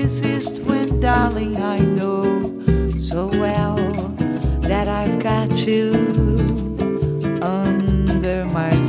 resist when, darling, I know so well that I've got you.